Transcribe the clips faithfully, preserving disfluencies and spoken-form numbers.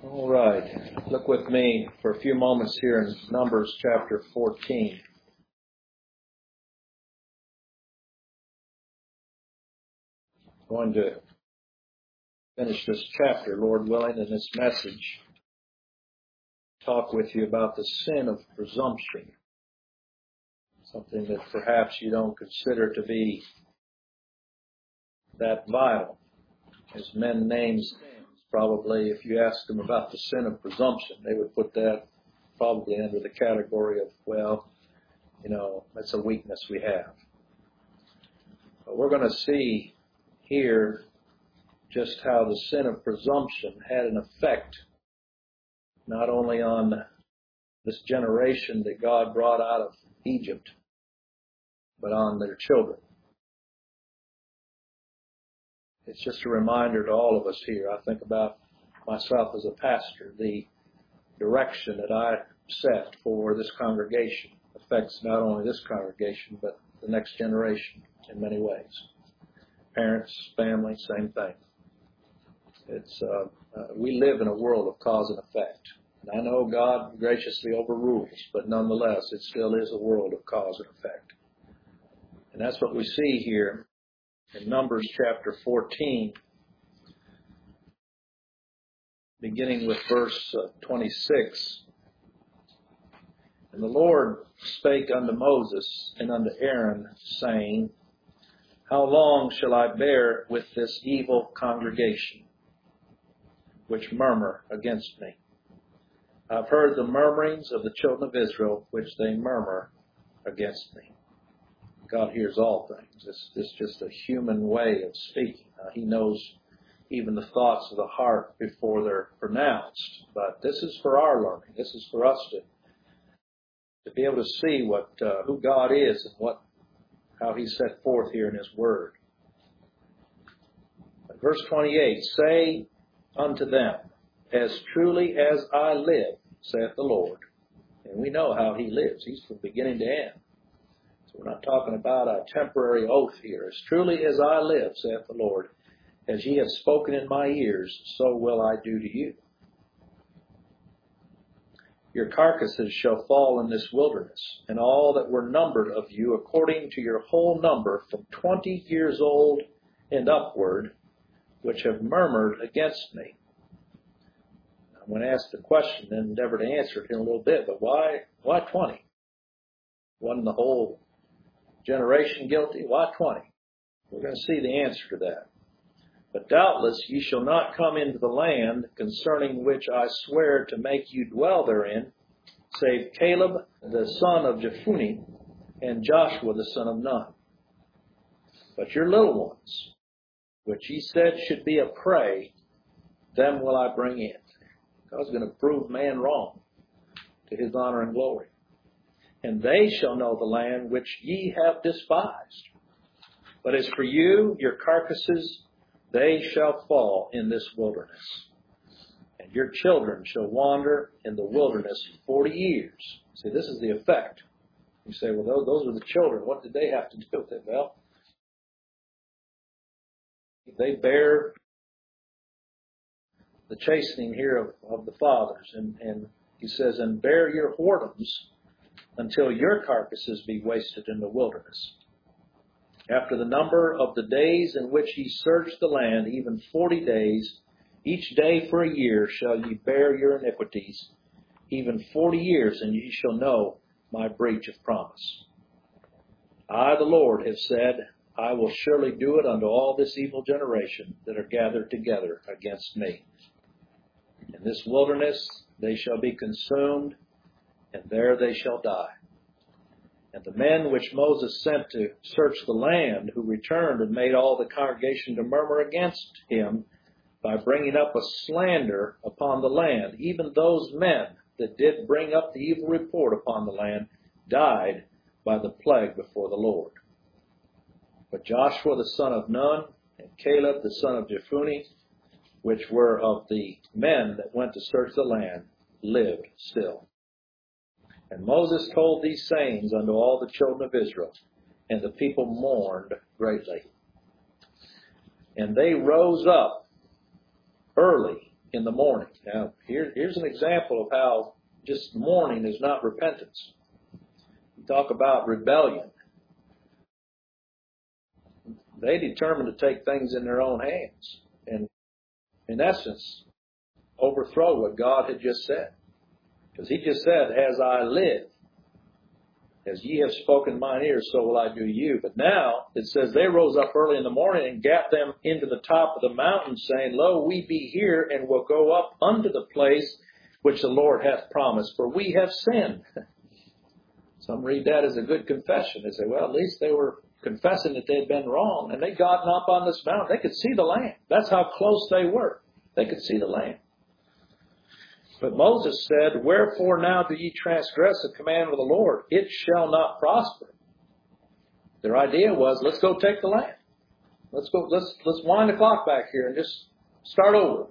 All right. Look with me for a few moments here in Numbers chapter fourteen. I'm going to finish this chapter, Lord willing, in this message. Talk with you about the sin of presumption. Something that perhaps you don't consider to be that vital. As men name sins, probably if you ask them about the sin of presumption, they would put that probably under the category of, well, you know, that's a weakness we have. But we're going to see here just how the sin of presumption had an effect not only on this generation that God brought out of Egypt, but on their children. It's just a reminder to all of us here. I think about myself as a pastor. The direction that I set for this congregation affects not only this congregation, but the next generation in many ways. Parents, family, same thing. It's uh, uh, we live in a world of cause and effect. And I know God graciously overrules, but nonetheless, it still is a world of cause and effect. And that's what we see here in Numbers chapter fourteen, beginning with verse uh, twenty-six. And the Lord spake unto Moses and unto Aaron, saying, How long shall I bear with this evil congregation, which murmur against me? I've heard the murmurings of the children of Israel, which they murmur against me. God hears all things. It's, it's just a human way of speaking. Uh, he knows even the thoughts of the heart before they're pronounced. But this is for our learning. This is for us to, to be able to see what uh, who God is and what how He's set forth here in His Word. Verse twenty-eight, Say unto them, As truly as I live, saith the Lord. And we know how He lives. He's from beginning to end. We're not talking about a temporary oath here. As truly as I live, saith the Lord, as ye have spoken in my ears, so will I do to you. Your carcasses shall fall in this wilderness, and all that were numbered of you, according to your whole number, from twenty years old and upward, which have murmured against me. I'm going to ask the question and endeavor to answer it in a little bit, but why, why twenty? Wasn't the whole generation guilty? Why twenty? We're going to see the answer to that. But doubtless ye shall not come into the land concerning which I swear to make you dwell therein, save Caleb the son of Jephunneh and Joshua the son of Nun. But your little ones, which ye said should be a prey, them will I bring in. God's going to prove man wrong to His honor and glory. And they shall know the land which ye have despised. But as for you, your carcasses, they shall fall in this wilderness. And your children shall wander in the wilderness forty years. See, this is the effect. You say, well, those, those are the children. What did they have to do with it? Well, they bear the chastening here of, of the fathers. And, and he says, and bear your whoredoms until your carcasses be wasted in the wilderness. After the number of the days in which ye search the land, even forty days, each day for a year shall ye bear your iniquities, even forty years, and ye shall know my breach of promise. I, the Lord, have said, I will surely do it unto all this evil generation that are gathered together against me. In this wilderness they shall be consumed, and there they shall die. And the men which Moses sent to search the land, who returned and made all the congregation to murmur against him by bringing up a slander upon the land, even those men that did bring up the evil report upon the land, died by the plague before the Lord. But Joshua the son of Nun and Caleb the son of Jephunneh, which were of the men that went to search the land, lived still. And Moses told these sayings unto all the children of Israel, and the people mourned greatly. And they rose up early in the morning. Now, here, here's an example of how just mourning is not repentance. You talk about rebellion. They determined to take things in their own hands and, in essence, overthrow what God had just said. Because he just said, as I live, as ye have spoken mine ears, so will I do you. But now it says they rose up early in the morning and gat them into the top of the mountain, saying, Lo, we be here, and will go up unto the place which the Lord hath promised, for we have sinned. Some read that as a good confession. They say, well, at least they were confessing that they had been wrong, and they gotten up on this mountain. They could see the land. That's how close they were. They could see the land. But Moses said, Wherefore now do ye transgress the command of the Lord? It shall not prosper. Their idea was, let's go take the land. Let's go. Let's let's wind the clock back here and just start over.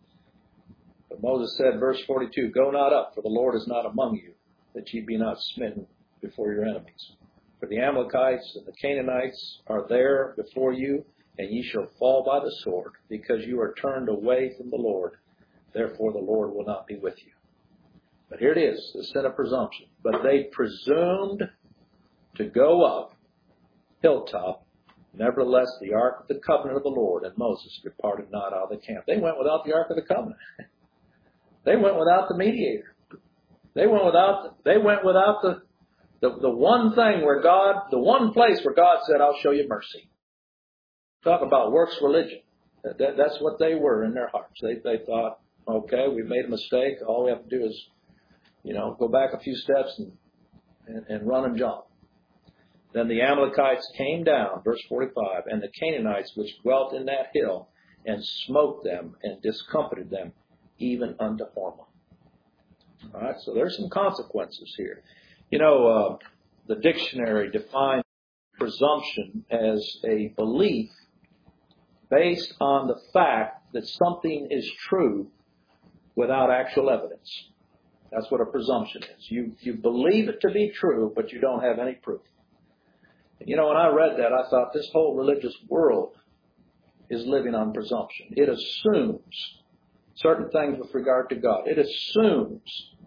But Moses said, verse forty-two, Go not up, for the Lord is not among you, that ye be not smitten before your enemies. For the Amalekites and the Canaanites are there before you, and ye shall fall by the sword, because you are turned away from the Lord. Therefore the Lord will not be with you. But here it is, the sin of presumption. But they presumed to go up hilltop. Nevertheless, the ark of the covenant of the Lord and Moses departed not out of the camp. They went without the ark of the covenant. They went without the mediator. They went without. They went without the the the one thing where God, the one place where God said, "I'll show you mercy." Talk about works religion. That, that, that's what they were in their hearts. They they thought, okay, we made a mistake. All we have to do is, you know, go back a few steps and, and, and run and jump. Then the Amalekites came down, verse forty-five, and the Canaanites which dwelt in that hill, and smote them and discomfited them, even unto Hormah. All right, so there's some consequences here. You know, uh, the dictionary defines presumption as a belief based on the fact that something is true without actual evidence. That's what a presumption is. You you believe it to be true, but you don't have any proof. And you know, when I read that, I thought this whole religious world is living on presumption. It assumes certain things with regard to God. It assumes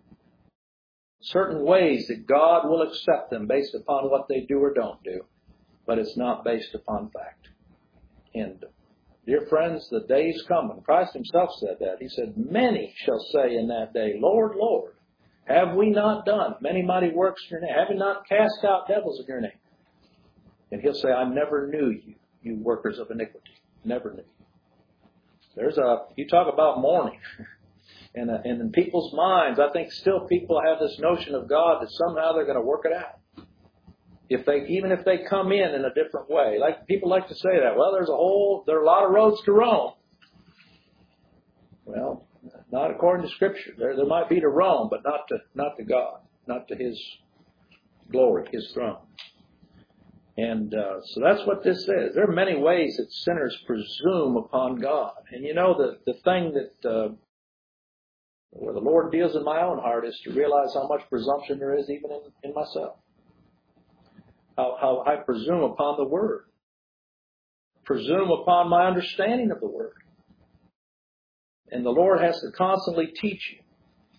certain ways that God will accept them based upon what they do or don't do, but it's not based upon fact. And dear friends, the day's coming. Christ himself said that. He said, many shall say in that day, Lord, Lord, have we not done many mighty works in your name? Have we not cast out devils in your name? And he'll say, I never knew you, you workers of iniquity. Never knew you. There's a, you talk about mourning. And, uh, and in people's minds, I think still people have this notion of God that somehow they're going to work it out. If they, even if they come in in a different way. Like people like to say that. Well, there's a whole, there are a lot of roads to Rome. Well, not according to Scripture. There, there might be to Rome, but not to, not to God, not to His glory, His throne. And uh, so that's what this is. There are many ways that sinners presume upon God. And you know, the, the thing that uh, where the Lord deals in my own heart is to realize how much presumption there is even in, in myself. How, how I presume upon the Word. Presume upon my understanding of the Word. And the Lord has to constantly teach you.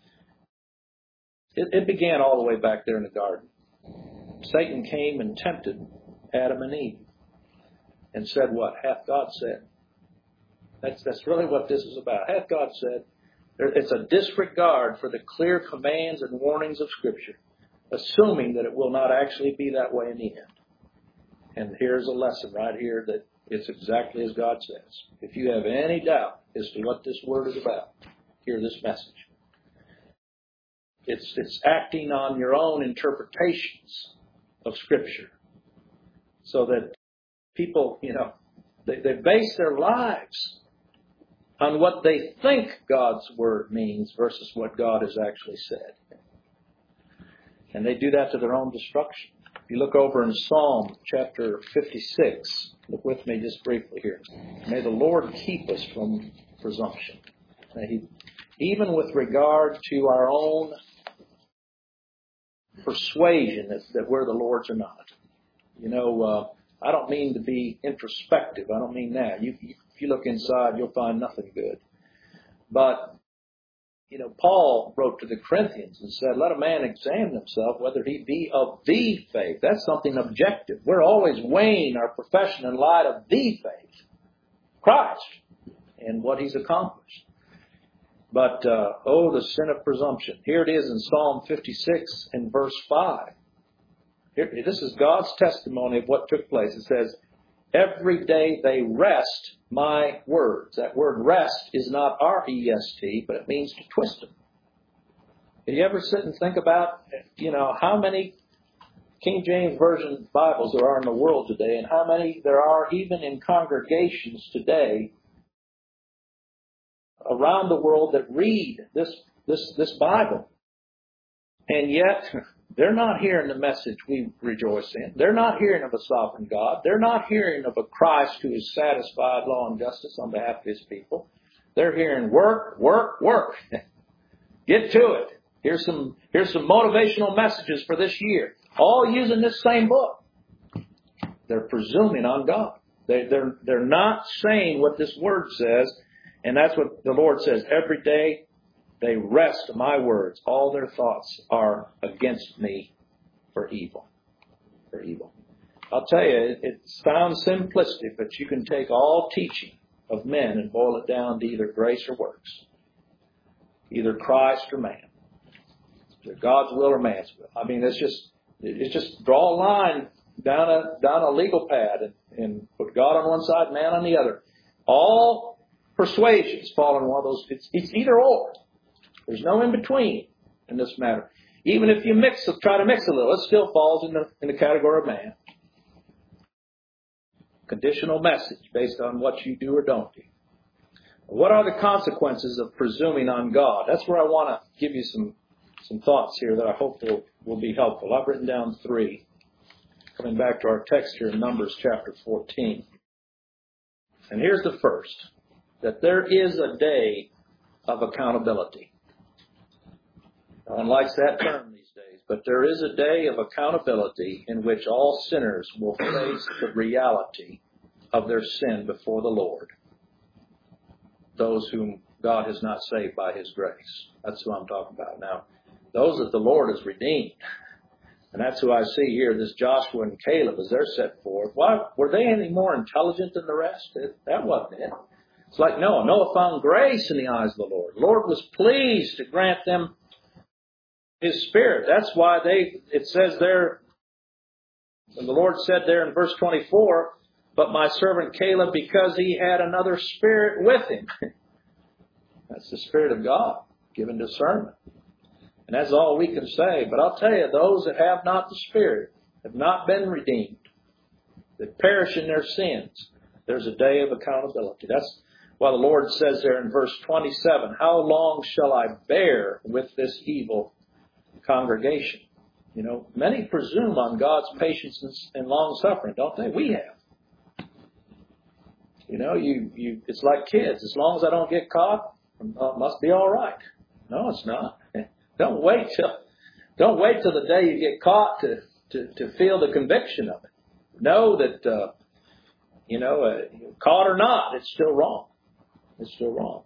It, it began all the way back there in the garden. Satan came and tempted Adam and Eve and said what? Hath God said. That's, that's really what this is about. Hath God said. There, it's a disregard for the clear commands and warnings of Scripture, assuming that it will not actually be that way in the end. And here's a lesson right here that it's exactly as God says. If you have any doubt as to what this Word is about, hear this message. It's, it's acting on your own interpretations of Scripture. So that people, you know, they, they base their lives on what they think God's Word means versus what God has actually said. And they do that to their own destruction. If you look over in Psalm chapter fifty-six, look with me just briefly here. May the Lord keep us from presumption. May He, even with regard to our own persuasion that, that we're the Lord's or not. You know, uh, I don't mean to be introspective. I don't mean that. You, you, if you look inside, you'll find nothing good. But you know, Paul wrote to the Corinthians and said, let a man examine himself whether he be of the faith. That's something objective. We're always weighing our profession in light of the faith, Christ, and what he's accomplished. But, uh, oh, the sin of presumption. Here it is in Psalm fifty-six and verse five. Here, this is God's testimony of what took place. It says, every day they rest my words. That word rest is not R E S T, but it means to twist them. Did you ever sit and think about, you know, how many King James Version Bibles there are in the world today, and how many there are even in congregations today around the world that read this this this Bible, and yet they're not hearing the message we rejoice in. They're not hearing of a sovereign God. They're not hearing of a Christ who has satisfied law and justice on behalf of his people. They're hearing work, work, work. Get to it. Here's some here's some motivational messages for this year, all using this same book. They're presuming on God. They, they're they're not saying what this word says, and that's what the Lord says. Every day they rest my words. All their thoughts are against me for evil. For evil. I'll tell you, it, it sounds simplistic, but you can take all teaching of men and boil it down to either grace or works. Either Christ or man. Either God's will or man's will. I mean, it's just, it's just draw a line down a, down a legal pad and, and put God on one side, man on the other. All persuasions fall in one of those. It's, it's either or. There's no in between in this matter. Even if you mix, try to mix a little, it still falls in the in the category of man. Conditional message based on what you do or don't do. What are the consequences of presuming on God? That's where I want to give you some some thoughts here that I hope will, will be helpful. I've written down three. Coming back to our text here in Numbers chapter fourteen. And here's the first. That there is a day of accountability. No one likes that term these days, but there is a day of accountability in which all sinners will face the reality of their sin before the Lord. Those whom God has not saved by his grace. That's who I'm talking about now. Those that the Lord has redeemed. And that's who I see here, this Joshua and Caleb, as they're set forth. Why, were they any more intelligent than the rest? That wasn't it. It's like Noah. Noah found grace in the eyes of the Lord. The Lord was pleased to grant them his Spirit. That's why they, it says there, and the Lord said there in verse twenty-four, but my servant Caleb, because he had another spirit with him. That's the Spirit of God, given discernment. And that's all we can say. But I'll tell you, those that have not the Spirit have not been redeemed, that perish in their sins. There's a day of accountability. That's why the Lord says there in verse twenty-seven, how long shall I bear with this evil congregation? You know, many presume on God's patience and long suffering, don't they? We have. You know, you, you, it's like kids. As long as I don't get caught, it must be all right. No, it's not. Don't wait till, don't wait till the day you get caught to, to, to feel the conviction of it. Know that, uh, you know, uh, caught or not, it's still wrong. It's still wrong.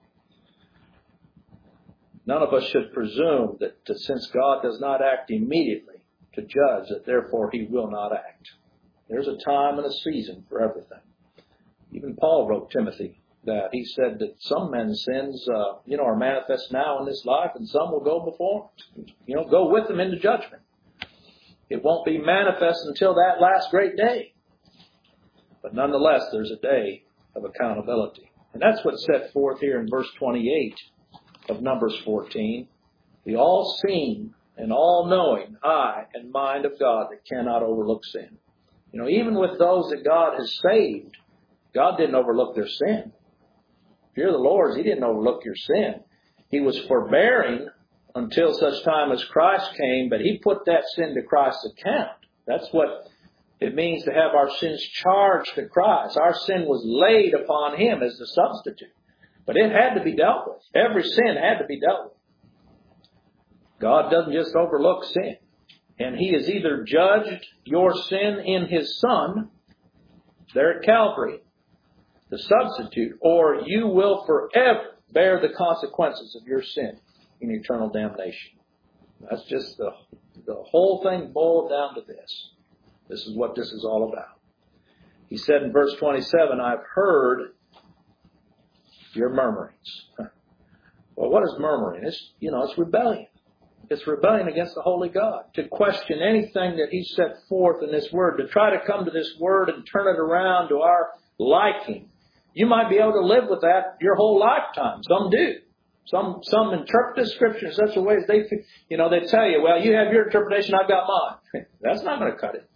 None of us should presume that uh, since God does not act immediately to judge, that therefore he will not act. There's a time and a season for everything. Even Paul wrote Timothy that. He said that some men's sins, uh, you know, are manifest now in this life, and some will go before, you know, go with them into judgment. It won't be manifest until that last great day. But nonetheless, there's a day of accountability. And that's what's set forth here in verse twenty-eight of Numbers fourteen. The all-seeing and all-knowing eye and mind of God that cannot overlook sin. You know, even with those that God has saved, God didn't overlook their sin. If you're the Lord's, he didn't overlook your sin. He was forbearing until such time as Christ came, but he put that sin to Christ's account. That's what it means to have our sins charged to Christ. Our sin was laid upon him as the substitute. But it had to be dealt with. Every sin had to be dealt with. God doesn't just overlook sin. And he has either judged your sin in his Son, there at Calvary, the substitute, or you will forever bear the consequences of your sin in eternal damnation. That's just the, the whole thing boiled down to this. This is what this is all about. He said in verse twenty-seven, I've heard your murmurings. Well, what is murmuring? It's, you know, it's rebellion. It's rebellion against the holy God. To question anything that He set forth in this Word, to try to come to this Word and turn it around to our liking. You might be able to live with that your whole lifetime. Some do. Some some interpret the Scripture in such a way as they, you know, they tell you, well, you have your interpretation, I've got mine. That's not going to cut it.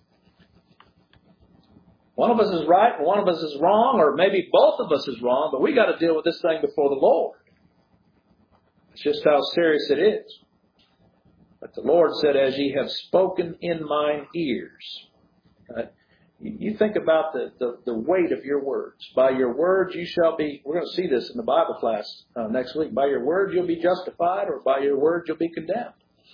One of us is right and one of us is wrong, or maybe both of us is wrong, but we got to deal with this thing before the Lord. It's just how serious it is. But the Lord said, as ye have spoken in mine ears. Right? You think about the, the, the weight of your words. By your words you shall be, we're going to see this in the Bible class uh, next week. By your words you'll be justified, or by your words you'll be condemned.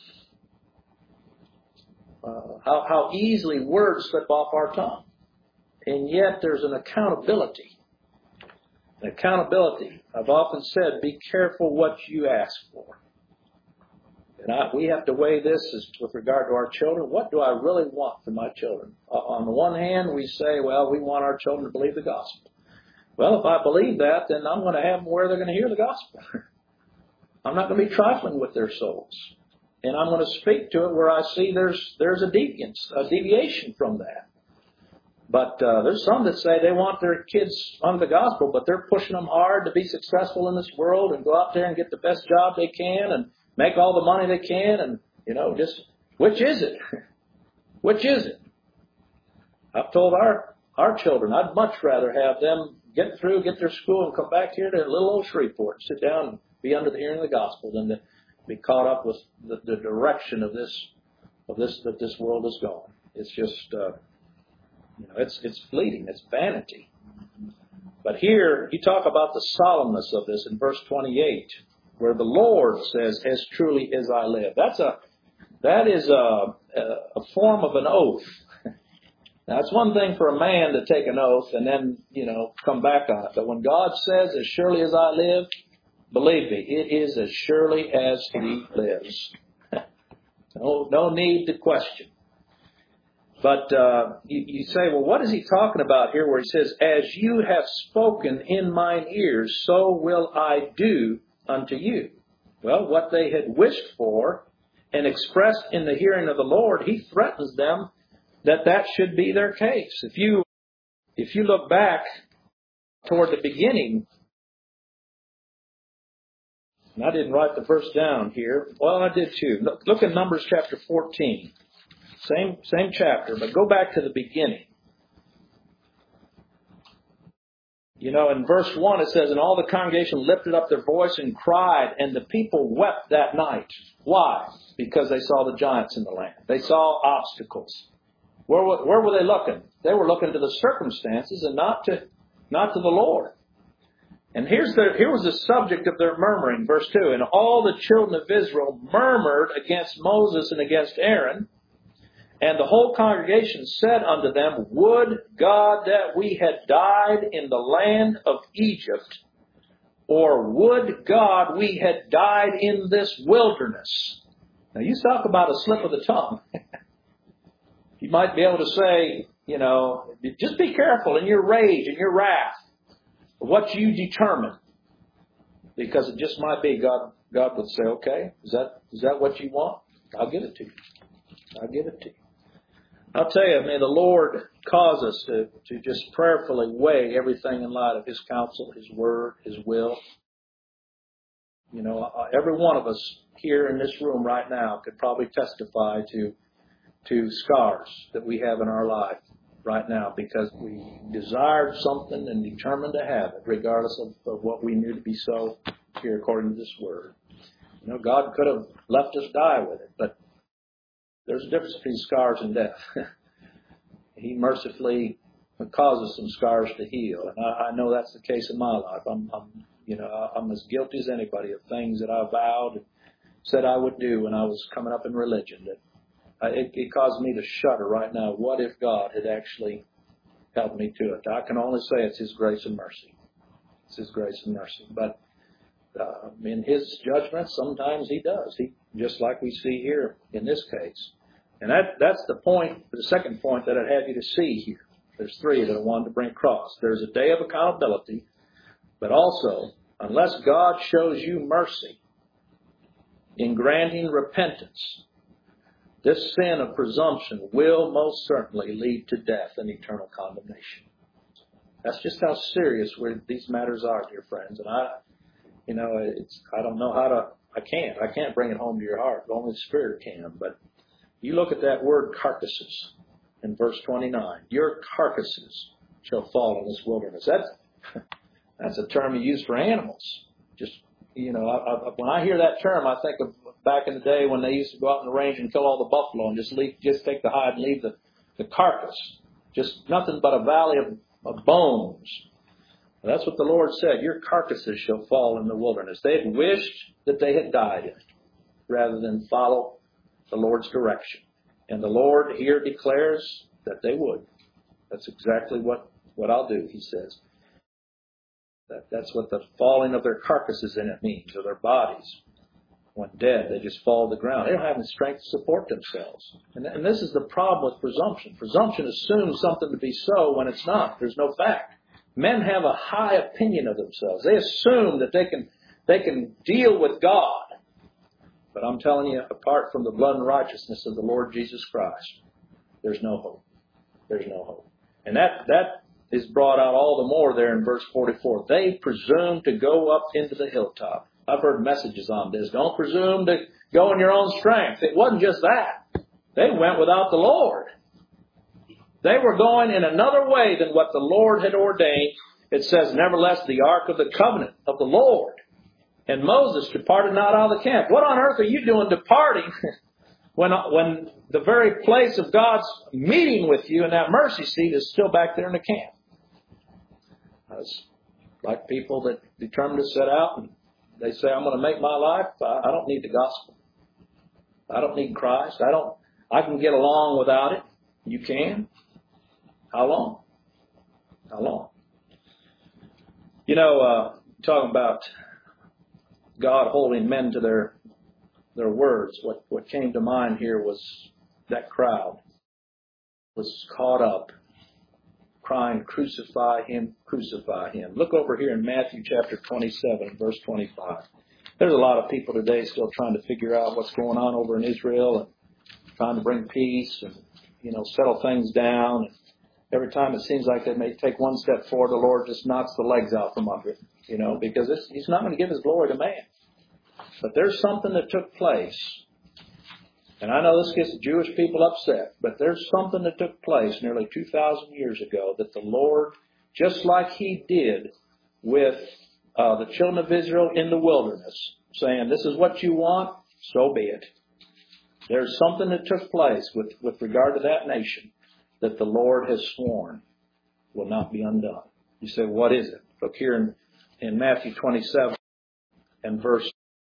Uh, how, how easily words slip off our tongue. And yet there's an accountability. An accountability. I've often said, be careful what you ask for. And I, we have to weigh this as, with regard to our children. What do I really want for my children? Uh, on the one hand, we say, well, we want our children to believe the gospel. Well, if I believe that, then I'm going to have them where they're going to hear the gospel. I'm not going to be trifling with their souls. And I'm going to speak to it where I see there's there's a deviance, a deviation from that. But uh, there's some that say they want their kids under the gospel, but they're pushing them hard to be successful in this world and go out there and get the best job they can and make all the money they can. And, you know, just, which is it? Which is it? I've told our, our children, I'd much rather have them get through, get their school, and come back here to little old Shreveport, sit down and be under the hearing of the gospel than to be caught up with the, the direction of this, of this, that this world is going. It's just, uh, You know, it's it's fleeting. It's vanity. But here, you talk about the solemnness of this in verse twenty-eight, where the Lord says, as truly as I live. That's a, that is a, a form of an oath. Now, it's one thing for a man to take an oath and then, you know, come back on it. But when God says, as surely as I live, believe me, it is as surely as He lives. no, no need to question. But uh, you, you say, well, what is he talking about here where he says, as you have spoken in mine ears, so will I do unto you? Well, what they had wished for and expressed in the hearing of the Lord, He threatens them that that should be their case. If you, if you look back toward the beginning, and I didn't write the verse down here. Well, I did too. Look, look at Numbers chapter fourteen. Same same chapter, but go back to the beginning. You know, in verse one it says, and all the congregation lifted up their voice and cried, and the people wept that night. Why? Because they saw the giants in the land. They saw obstacles. Where were, where were they looking? They were looking to the circumstances and not to not to the Lord. And here's the, here was the subject of their murmuring, verse two. And all the children of Israel murmured against Moses and against Aaron. And the whole congregation said unto them, would God that we had died in the land of Egypt, or would God we had died in this wilderness? Now you talk about a slip of the tongue. You might be able to say, you know, just be careful in your rage and your wrath, what you determine. Because it just might be God, God would say, okay, is that, is that what you want? I'll give it to you. I'll give it to you. I'll tell you, may the Lord cause us to, to just prayerfully weigh everything in light of His counsel, His word, His will. You know, every one of us here in this room right now could probably testify to, to scars that we have in our life right now because we desired something and determined to have it, regardless of, of what we knew to be so here according to this word. You know, God could have left us die with it, but there's a difference between scars and death. He mercifully causes some scars to heal, and I, I know that's the case in my life. I'm, I'm, you know, I'm as guilty as anybody of things that I vowed and said I would do when I was coming up in religion. That uh, it, it caused me to shudder right now. What if God had actually helped me to it? I can only say it's His grace and mercy. It's His grace and mercy. But uh, in His judgment, sometimes He does. He, just like we see here in this case. And that, that's the point, the second point that I'd have you to see here. There's three that I wanted to bring across. There's a day of accountability, but also, unless God shows you mercy in granting repentance, this sin of presumption will most certainly lead to death and eternal condemnation. That's just how serious these matters are, dear friends. And I, you know, it's I don't know how to, I can't. I can't bring it home to your heart. Only the Spirit can. But you look at that word carcasses in verse twenty-nine. Your carcasses shall fall in this wilderness. That's, that's a term you use for animals. Just, you know, I, I, when I hear that term, I think of back in the day when they used to go out in the range and kill all the buffalo and just leave, just take the hide and leave the, the carcass. Just nothing but a valley of, of bones. That's what the Lord said. Your carcasses shall fall in the wilderness. They had wished that they had died in it rather than follow the Lord's direction. And the Lord here declares that they would. That's exactly what, what I'll do, He says. That, that's what the falling of their carcasses in it means, or their bodies. When dead, they just fall to the ground. They don't have any strength to support themselves. And, and this is the problem with presumption. Presumption assumes something to be so when it's not. There's no fact. Men have a high opinion of themselves. They assume that they can they can deal with God. But I'm telling you, apart from the blood and righteousness of the Lord Jesus Christ, there's no hope. There's no hope. And that, that is brought out all the more there in verse forty-four. They presume to go up into the hilltop. I've heard messages on this. Don't presume to go in your own strength. It wasn't just that. They went without the Lord. They were going in another way than what the Lord had ordained. It says, nevertheless, the ark of the covenant of the Lord. And Moses departed not out of the camp. What on earth are you doing departing when, when the very place of God's meeting with you and that mercy seat is still back there in the camp? It's like people that determine to set out and they say, I'm going to make my life. I don't need the gospel. I don't need Christ. I don't. I can get along without it. You can. How long? How long? You know, uh, talking about God holding men to their their words. What what came to mind here was that crowd was caught up, crying, "Crucify Him, crucify Him." Look over here in Matthew chapter twenty-seven, verse twenty-five. There's a lot of people today still trying to figure out what's going on over in Israel and trying to bring peace and, you know, settle things down. And every time it seems like they may take one step forward, the Lord just knocks the legs out from under it, you know, because it's, He's not going to give His glory to man. But there's something that took place. And I know this gets the Jewish people upset, but there's something that took place nearly two thousand years ago that the Lord, just like He did with uh, the children of Israel in the wilderness, saying, this is what you want, so be it. There's something that took place with, with regard to that nation that the Lord has sworn will not be undone. You say, what is it? Look here in, in Matthew twenty-seven and verse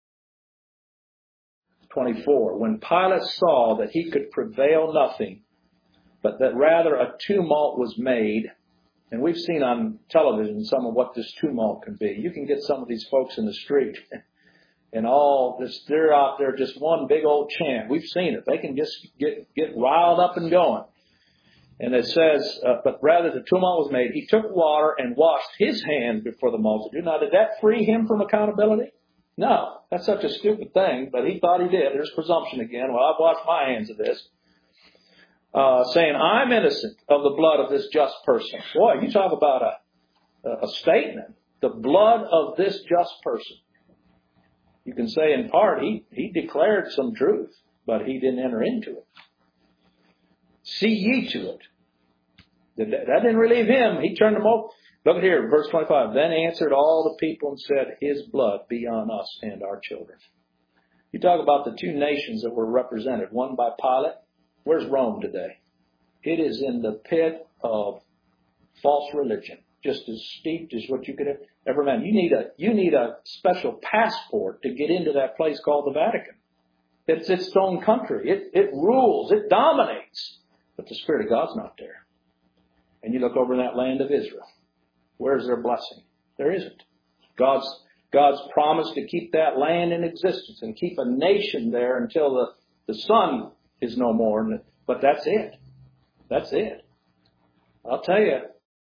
twenty-four. When Pilate saw that he could prevail nothing, but that rather a tumult was made, and we've seen on television some of what this tumult can be. You can get some of these folks in the street and all this, they're out there just one big old chant. We've seen it. They can just get, get riled up and going. And it says, uh, but rather the tumult was made. He took water and washed his hands before the multitude. Now, did that free him from accountability? No, that's such a stupid thing, but he thought he did. There's presumption again. Well, I've washed my hands of this. Uh, saying, I'm innocent of the blood of this just person. Boy, you talk about a, a statement. The blood of this just person. You can say in part, he, he declared some truth, but he didn't enter into it. See ye to it. That didn't relieve him. He turned them over. Look at here, verse twenty-five. Then answered all the people and said, His blood be on us and our children. You talk about the two nations that were represented, one by Pilate. Where's Rome today? It is in the pit of false religion, just as steeped as what you could ever imagine. You need a you need a special passport to get into that place called the Vatican. It's its own country. It it rules. It dominates. But the Spirit of God's not there. And you look over in that land of Israel. Where's their blessing? There isn't. God's God's promised to keep that land in existence and keep a nation there until the, the sun is no more. But that's it. That's it. I'll tell you,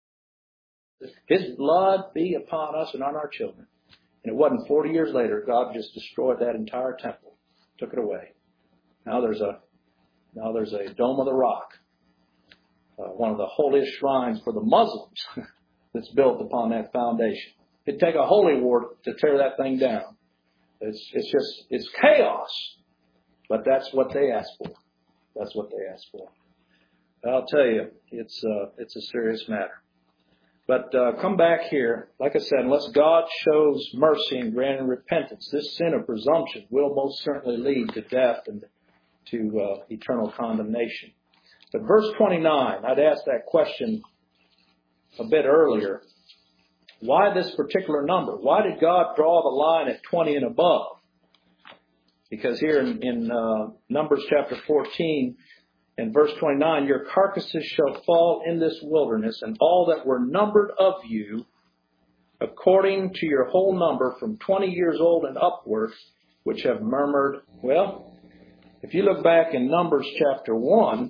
His blood be upon us and on our children. And it wasn't forty years later, God just destroyed that entire temple, took it away. Now there's a now there's a Dome of the Rock, uh, one of the holiest shrines for the Muslims that's built upon that foundation. It'd take a holy war to tear that thing down. It's it's just it's chaos, but that's what they asked for. That's what they asked for. I'll tell you, it's uh, it's a serious matter. But uh, come back here. Like I said, unless God shows mercy and granting repentance, this sin of presumption will most certainly lead to death and to uh, eternal condemnation. But verse twenty-nine, I'd asked that question a bit earlier. Why this particular number? Why did God draw the line at twenty and above? Because here in, in uh, Numbers chapter fourteen, in verse twenty-nine, your carcasses shall fall in this wilderness, and all that were numbered of you, according to your whole number, from twenty years old and upward, which have murmured. Well, if you look back in Numbers chapter one,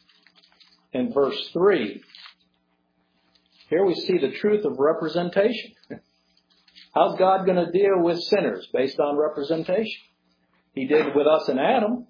and verse three, here we see the truth of representation. How's God going to deal with sinners based on representation? He did with us in Adam.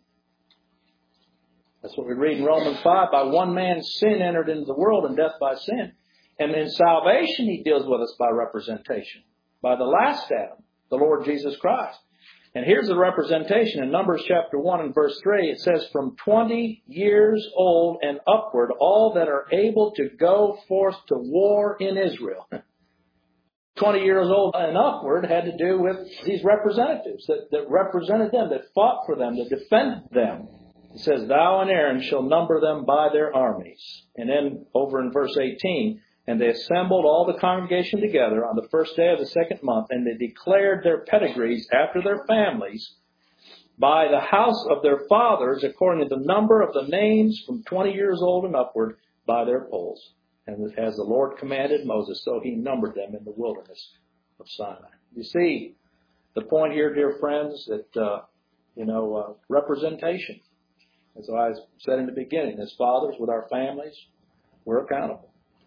That's what we read in Romans five. By one man's sin entered into the world, and death by sin. And in salvation, He deals with us by representation. By the last Adam, the Lord Jesus Christ. And here's the representation. In Numbers chapter one and verse three, it says, from twenty years old and upward, all that are able to go forth to war in Israel. twenty years old and upward had to do with these representatives that, that represented them, that fought for them, that defended them. It says, thou and Aaron shall number them by their armies. And then over in verse eighteen, and they assembled all the congregation together on the first day of the second month, and they declared their pedigrees after their families by the house of their fathers, according to the number of the names from twenty years old and upward, by their polls. And as the Lord commanded Moses, so He numbered them in the wilderness of Sinai. You see the point here, dear friends, that, uh, you know, uh, representation. As I said in the beginning, as fathers with our families, we're accountable.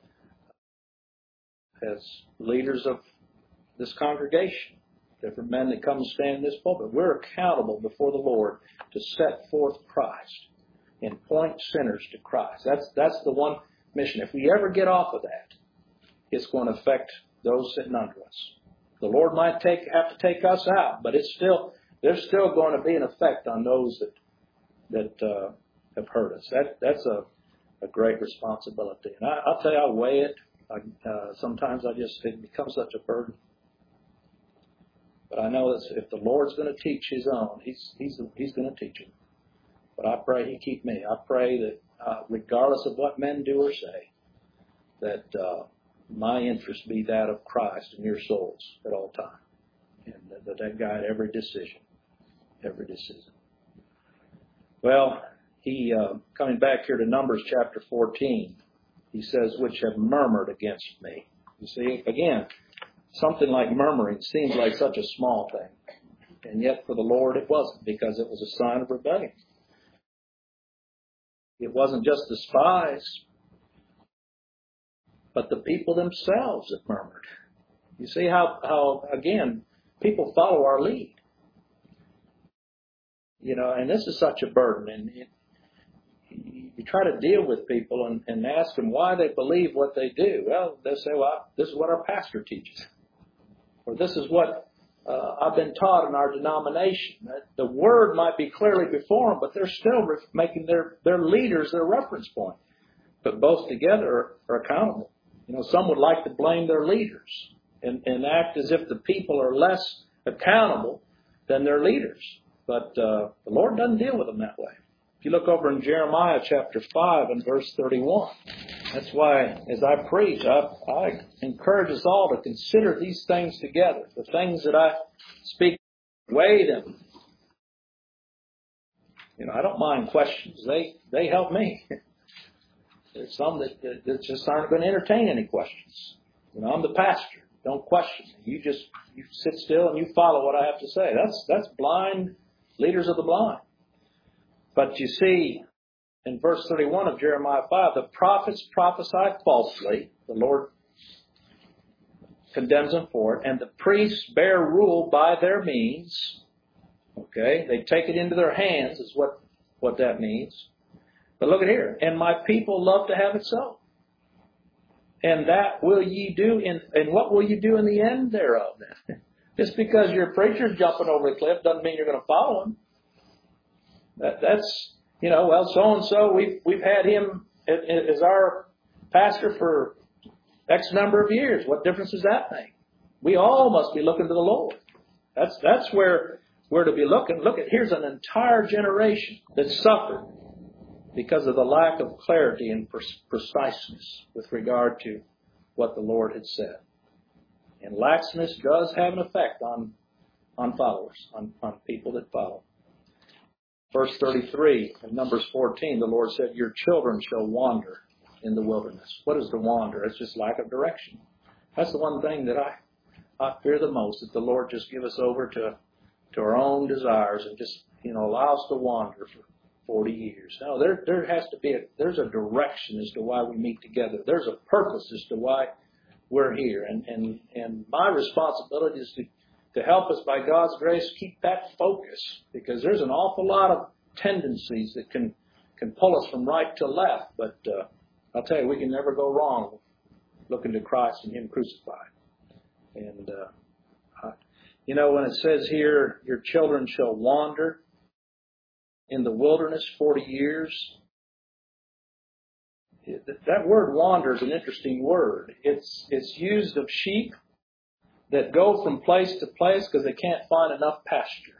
As leaders of this congregation, different men that come and stand in this pulpit, we're accountable before the Lord to set forth Christ and point sinners to Christ. That's that's the one mission. If we ever get off of that, it's going to affect those sitting under us. The Lord might take have to take us out, but it's still there's still going to be an effect on those that that uh, have hurt us. That that's a, a great responsibility, and I, I'll tell you, I weigh it. I, uh, sometimes I just, it becomes such a burden. But I know that if the Lord's going to teach His own, He's He's He's going to teach them. But I pray He keep me. I pray that uh, regardless of what men do or say, that uh, my interest be that of Christ in your souls at all times, and that that, that guide every decision, every decision. Well, he uh, coming back here to Numbers chapter fourteen. He says, which have murmured against me. You see, again, something like murmuring seems like such a small thing. And yet for the Lord it wasn't, because it was a sign of rebellion. It wasn't just the spies, but the people themselves that murmured. You see how, how again, people follow our lead. You know, and this is such a burden. And it, you try to deal with people and, and ask them why they believe what they do. Well, they say, well, this is what our pastor teaches. Or this is what uh, I've been taught in our denomination. The word might be clearly before them, but they're still re- making their, their leaders their reference point. But both together are, are accountable. You know, some would like to blame their leaders and, and act as if the people are less accountable than their leaders. But uh, the Lord doesn't deal with them that way. If you look over in Jeremiah chapter five and verse thirty-one, that's why as I preach, I, I encourage us all to consider these things together. The things that I speak, weigh them. You know, I don't mind questions. They they help me. There's some that, that, that just aren't going to entertain any questions. You know, I'm the pastor. Don't question me. You just you sit still and you follow what I have to say. That's that's blind leaders of the blind. But you see, in verse thirty-one of Jeremiah five, the prophets prophesy falsely. The Lord condemns them for it. And the priests bear rule by their means. Okay? They take it into their hands is what, what that means. But look at here. And my people love to have it so. And that will ye do in, and what will you do in the end thereof then? Just because your preacher's jumping over the cliff doesn't mean you're going to follow him. That, that's, you know, well, so-and-so, we've, we've had him as our pastor for X number of years. What difference does that make? We all must be looking to the Lord. That's, that's where we're to be looking. Look at, here's an entire generation that suffered because of the lack of clarity and preciseness with regard to what the Lord had said. And laxness does have an effect on, on followers, on, on people that follow. Verse thirty-three in Numbers fourteen, the Lord said, your children shall wander in the wilderness. What is to wander? It's just lack of direction. That's the one thing that I, I fear the most, that the Lord just give us over to, to our own desires and just, you know, allow us to wander for forty years. No, there there has to be a, there's a direction as to why we meet together. There's a purpose as to why we're here. And and, and my responsibility is to, to help us by God's grace keep that focus, because there's an awful lot of tendencies that can, can pull us from right to left. But uh, I'll tell you, we can never go wrong looking to Christ and Him crucified. And, uh, you know, when it says here, your children shall wander in the wilderness forty years, that word wander is an interesting word. It's it's used of sheep that go from place to place because they can't find enough pasture.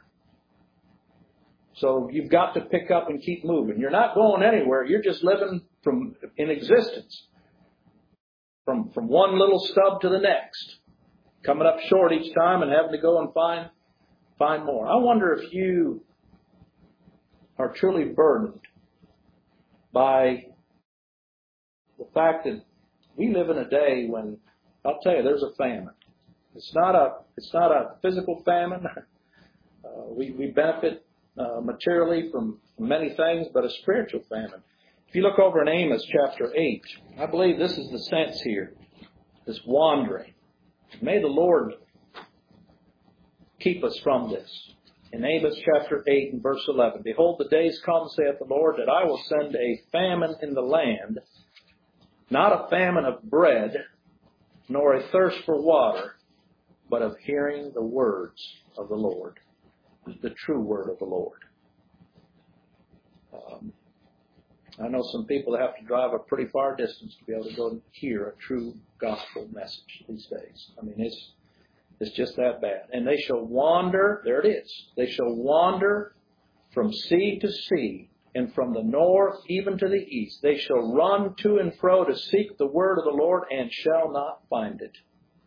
So you've got to pick up and keep moving. You're not going anywhere. You're just living from in existence. From from one little stub to the next. Coming up short each time and having to go and find find more. I wonder if you are truly burdened by the fact that we live in a day when, I'll tell you, there's a famine. It's not a it's not a physical famine. Uh, we, we benefit uh, materially from many things, but a spiritual famine. If you look over in Amos chapter eight, I believe this is the sense here, this wandering. May the Lord keep us from this. In Amos chapter eight and verse eleven, behold, the days come, saith the Lord, that I will send a famine in the land, not a famine of bread, nor a thirst for water, but of hearing the words of the Lord, the true word of the Lord. Um, I know some people have to drive a pretty far distance to be able to go and hear a true gospel message these days. I mean, it's it's just that bad. And they shall wander, there it is, they shall wander from sea to sea, and from the north even to the east. They shall run to and fro to seek the word of the Lord, and shall not find it.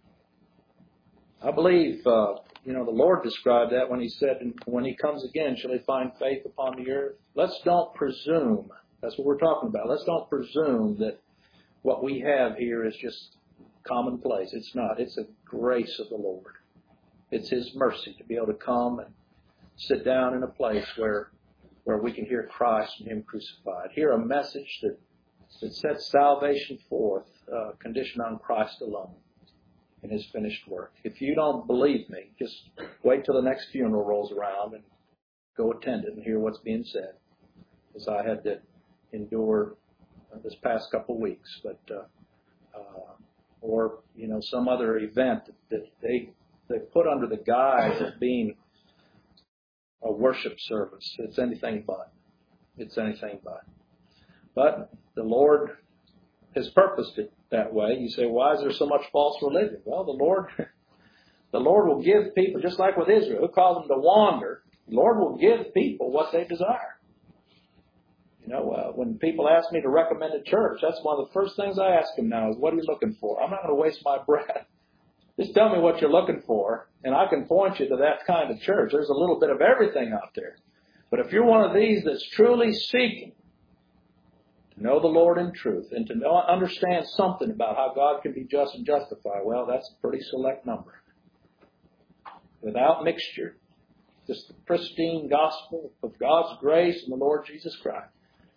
I believe, uh, you know, the Lord described that when He said, when He comes again, shall He find faith upon the earth? Let's don't presume. That's what we're talking about. Let's don't presume that what we have here is just commonplace. It's not. It's a grace of the Lord. It's His mercy to be able to come and sit down in a place where where we can hear Christ and Him crucified. Hear a message that, that sets salvation forth, uh, conditioned on Christ alone and His finished work. If you don't believe me, just wait till the next funeral rolls around and go attend it and hear what's being said, as I had to endure uh, this past couple of weeks. But uh, uh, or you know some other event that, that they they put under the guise of being a worship service. It's anything but. It's anything but. But the Lord has purposed it that way. You say, why is there so much false religion? Well, the Lord, the Lord will give people, just like with Israel, who caused them to wander. The Lord will give people what they desire. You know, uh, when people ask me to recommend a church, that's one of the first things I ask them now is, what are you looking for? I'm not going to waste my breath. Just tell me what you're looking for, and I can point you to that kind of church. There's a little bit of everything out there. But if you're one of these that's truly seeking To know the Lord in truth and to know, understand something about how God can be just and justify, well, that's a pretty select number. Without mixture. Just the pristine gospel of God's grace and the Lord Jesus Christ.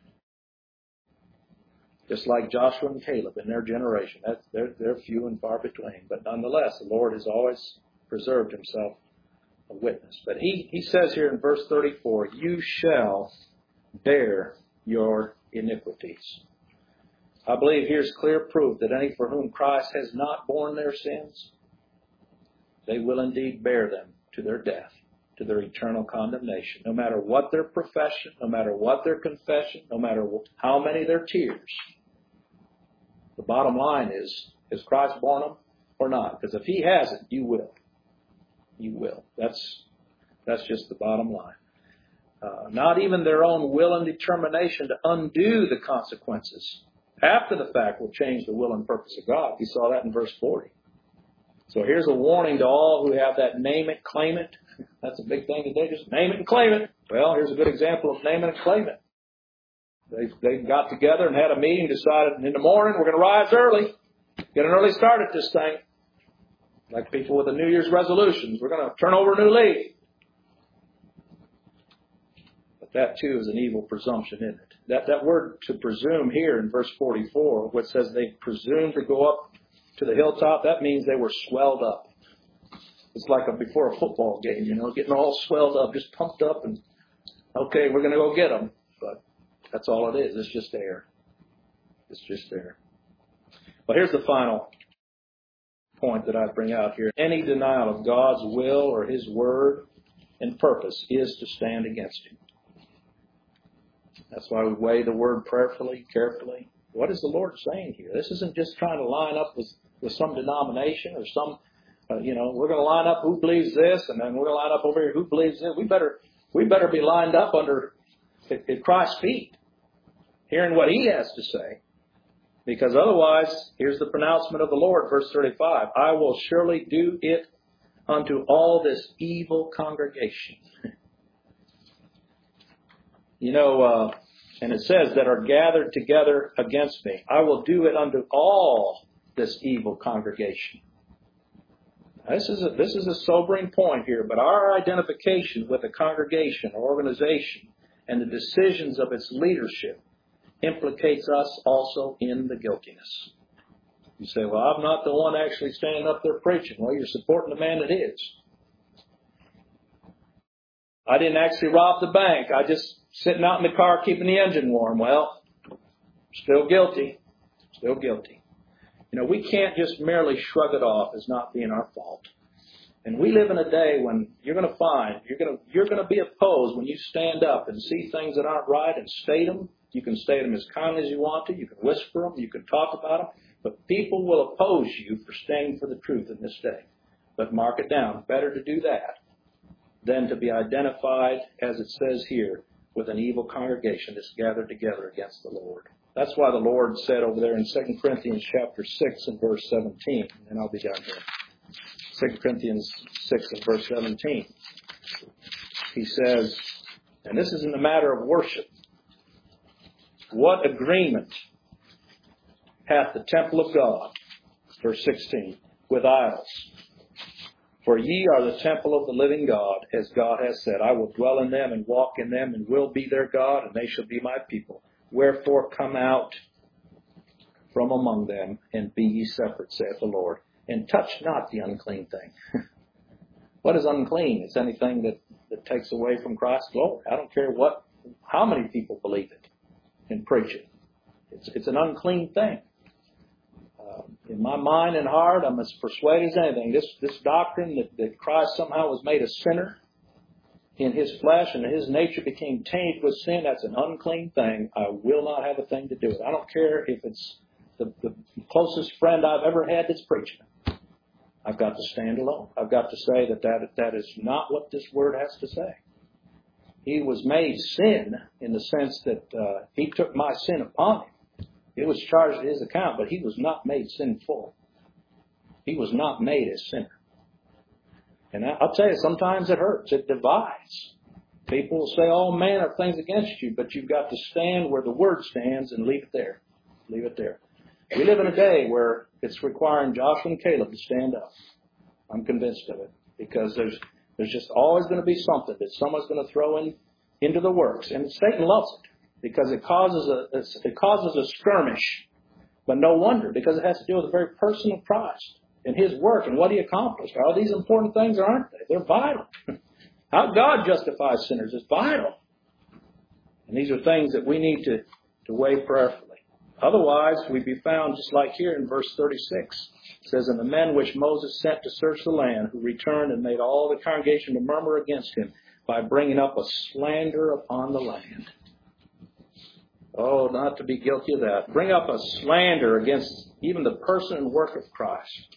Just like Joshua and Caleb in their generation. That's, they're, they're few and far between. But nonetheless, the Lord has always preserved himself a witness. But he, he says here in verse thirty-four, you shall bear your iniquities. I believe here's clear proof that any for whom Christ has not borne their sins, they will indeed bear them to their death, to their eternal condemnation. No matter what their profession, no matter what their confession, no matter how many their tears. The bottom line is, has Christ borne them or not? Because if he hasn't, you will. You will. That's, that's just the bottom line. Uh, not even their own will and determination to undo the consequences after the fact will change the will and purpose of God. We saw that in verse forty. So here's a warning to all who have that name it, claim it. That's a big thing today. Just name it and claim it. Well, here's a good example of name it and claim it. They they got together and had a meeting, decided in the morning we're going to rise early, get an early start at this thing. Like people with the New Year's resolutions, we're going to turn over a new leaf. But that too is an evil presumption, isn't it? That that word to presume here in verse forty-four, which says they presumed to go up to the hilltop, that means they were swelled up. It's like a, before a football game, you know, getting all swelled up, just pumped up, and okay, we're going to go get them. But that's all it is. It's just air. It's just air. Well, here's the final point that I bring out here. Any denial of God's will or his word and purpose is to stand against him. That's why we weigh the word prayerfully, carefully. What is the Lord saying here? This isn't just trying to line up with, with some denomination or some, uh, you know, we're going to line up who believes this, and then we're going to line up over here who believes this. We better, we better be lined up under at, at Christ's feet, hearing what he has to say. Because otherwise, here's the pronouncement of the Lord, verse thirty-five. I will surely do it unto all this evil congregation. You know, uh, and it says that are gathered together against me. I will do it unto all this evil congregation. Now, this is a, this is a sobering point here, but our identification with a congregation or organization and the decisions of its leadership implicates us also in the guiltiness. You say, well, I'm not the one actually standing up there preaching. Well, you're supporting the man that is. I didn't actually rob the bank. I just sitting out in the car keeping the engine warm. Well, still guilty. Still guilty. You know, we can't just merely shrug it off as not being our fault. And we live in a day when you're going to find, you're going to, you're going to be opposed when you stand up and see things that aren't right and state them. You can state them as kindly as you want to. You can whisper them. You can talk about them. But people will oppose you for standing for the truth in this day. But mark it down. Better to do that than to be identified, as it says here, with an evil congregation that's gathered together against the Lord. That's why the Lord said over there in Second Corinthians chapter six and verse seventeen, and I'll be done here. Second Corinthians six and verse seventeen. He says, and this is in the matter of worship. What agreement hath the temple of God, verse sixteen, with idols? For ye are the temple of the living God, as God has said, I will dwell in them and walk in them and will be their God, and they shall be my people. Wherefore come out from among them and be ye separate, saith the Lord, and touch not the unclean thing. What is unclean? It's anything that, that takes away from Christ's glory. I don't care what, how many people believe it and preach it. It's, it's an unclean thing. Uh, in my mind and heart, I'm as persuaded as anything. This, this doctrine that, that Christ somehow was made a sinner in his flesh and his nature became tainted with sin, that's an unclean thing. I will not have a thing to do with it. I don't care if it's the, the closest friend I've ever had that's preaching it. I've got to stand alone. I've got to say that that, that is not what this word has to say. He was made sin in the sense that uh, he took my sin upon him. It was charged to his account, but he was not made sinful. He was not made a sinner. And I'll tell you, sometimes it hurts. It divides. People will say all manner of things against you, but you've got to stand where the Word stands and leave it there. Leave it there. We live in a day where it's requiring Joshua and Caleb to stand up. I'm convinced of it. Because there's there's just always going to be something that someone's going to throw in into the works. And Satan loves it because it causes a it causes a skirmish. But no wonder, because it has to do with the very person of Christ and His work and what He accomplished. All these important things, aren't they? They're vital. How God justifies sinners is vital. And these are things that we need to, to weigh prayerfully. Otherwise, we'd be found just like here in verse thirty-six. It says, "And the men which Moses sent to search the land, who returned and made all the congregation to murmur against him by bringing up a slander upon the land." Oh, not to be guilty of that. Bring up a slander against even the person and work of Christ.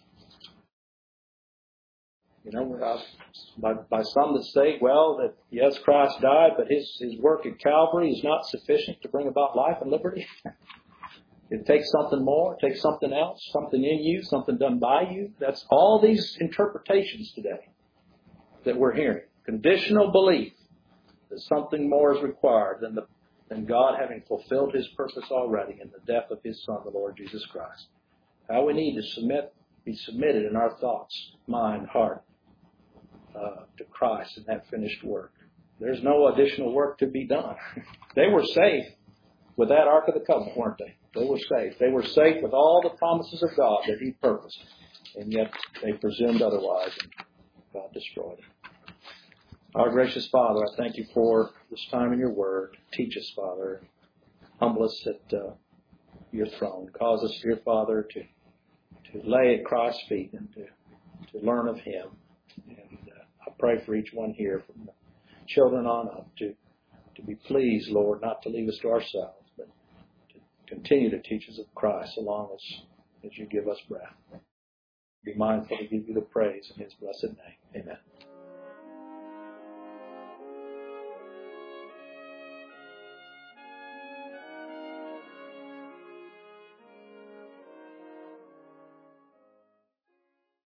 You know, uh, by, by some that say, well, that yes, Christ died, but his, his work at Calvary is not sufficient to bring about life and liberty. It takes something more, it takes something else, something in you, something done by you. That's all these interpretations today that we're hearing. Conditional belief that something more is required than the than God having fulfilled His purpose already in the death of His Son, the Lord Jesus Christ. How we need to submit, be submitted in our thoughts, mind, heart, uh, to Christ and that finished work. There's no additional work to be done. They were safe with that Ark of the Covenant, weren't they? They were safe. They were safe with all the promises of God that He purposed. And yet they presumed otherwise, and God destroyed it. Our gracious Father, I thank You for this time in Your Word. Teach us, Father. Humble us at uh, Your throne. Cause us, dear Father, to to lay at Christ's feet and to, to learn of Him. And uh, I pray for each one here, from the children on up, to, to be pleased, Lord, not to leave us to ourselves, but to continue to teach us of Christ so long as, as You give us breath. Be mindful to give You the praise in His blessed name. Amen.